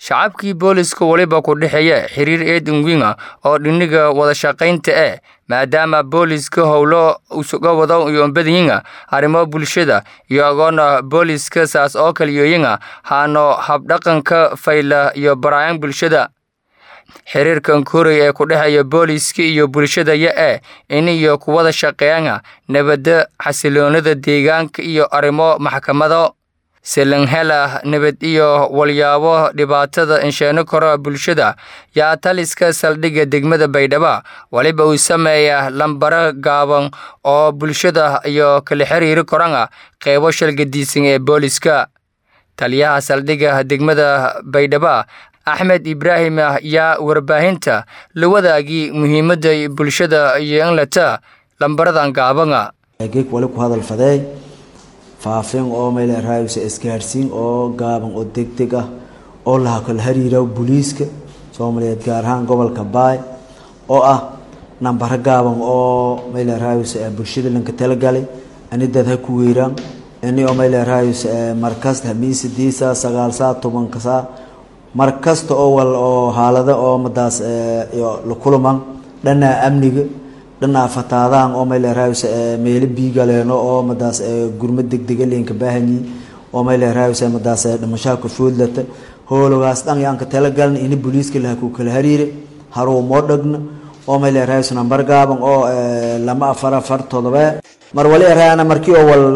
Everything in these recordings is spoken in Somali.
shacabkii booliska waliba ku dhexeeya xiriir eedan weyn oo dhiniga wada shaqaynta maadaama booliska howlo usuga wada iyo badiyinga arrimo bulshada iyo agoona booliska saas oo kaliyoyinga haano habdhaqanka fayla iyo barayaan bulshada xiriirkan koray ee ku dhexeeya booliska iyo bulshada iyo ku wada shaqeeyaan nabadda xasiloonida deegaanka iyo arrimo maxkamado selan hela nabad iyo walyaabo dhibaatada inshaano koro bulshada yaa taliska saldhiga degmada Baydhabo waliba uu sameeyaa lambara gaaban oo bulshada iyo kala xiriir koranga qeybo shalgadiisan ee booliska taliyaha saldhiga degmada Baydhabo Ahmed Ibrahim yaa warbaahinta la wadaagi muhiimadda bulshada iyo in la taa lambaradan gaabanga wali ku hadal faday faafin oo meel raayus isgaarsiin oo gaaban oo degdeg ah oo la kala xiriiro booliska Soomaaliyeed gaar ahaan gobolka Baay oo ah nambar gaaban oo meel raayus bulshada lanka talagalay ani dad ku weeraan ani oo meel raayus markas hamiisidiisa 9 saa markasta oo wal oo xaalada oo madaas iyo la kulmaan dhana amniga dhana fataadaan oo meel raayus meel biigaleeno oo madaas gurmad degdeg leenka baahanyi oo meel raayus madaas dhimasho ku fuudlata howlgaas dhan yaan ka talagalin in booliska la ku kala xiriir harumo dhagna oo meel raayus nambar gaaban oo lama afar todoba mar wali raana markii oo wal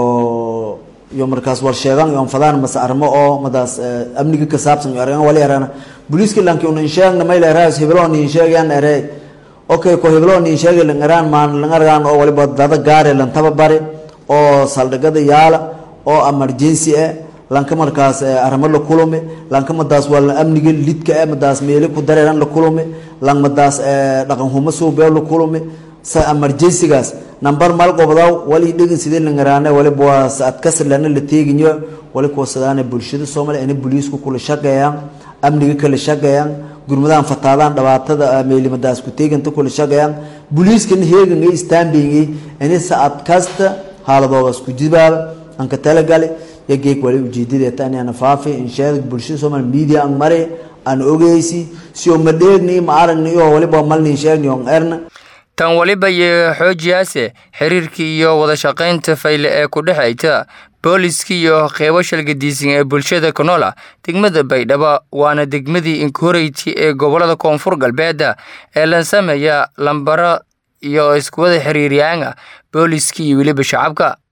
iyo markaas war sheegan iyo fadaan mas armo oo madaas amniga ka saabsan iyo argan wali raana booliska lanki uu sheegna meel raayus hebloon in sheegan aray okay ko hebloon in sheegan langaraan maan langaraan oo wali badada gaar lan tababare oo saldhigada yaala oo emergency lanka markaas armo la kulme lanka madaas wal amniga lidka madaas meel ku dareeran la kulme lang madaas dhaqan huma soo beel la kulme sa emergency gas number mal gobdaw wali dhigin sidii langaraana wali boos ad ka salana la teeginyo wali ko sadana bulshada Soomaaliyeed in booliisku kula shaqeeyaan amniga kala shaqeeyaan gurmadaan fataadaan dhawaatada meelimadaas ku teeganta kula shaqeeyaan booliiskan heegan ay standing in saad kasta haaladooda isku jibaal an ka talagalay yageek wali ujeedada taani ana faafi in sheeg bulshada Soomaaliyeed media an mare an ogeysi si oo madeegni ma aragniyo wali ba malni sheegniyo erna tan waliba xoojiyaase xiriirkii iyo wada shaqaynta fayle ee ku dhaxayta booliska iyo qeybo shalgadiisan ee bulshada Kanola degmada Baydhabo waana degmadii inkoreyti ee gobolada Koonfur Galbeed ee la sameeyaa lambara iyo isku wada xiriiryaanga booliska iyo waliba shacabka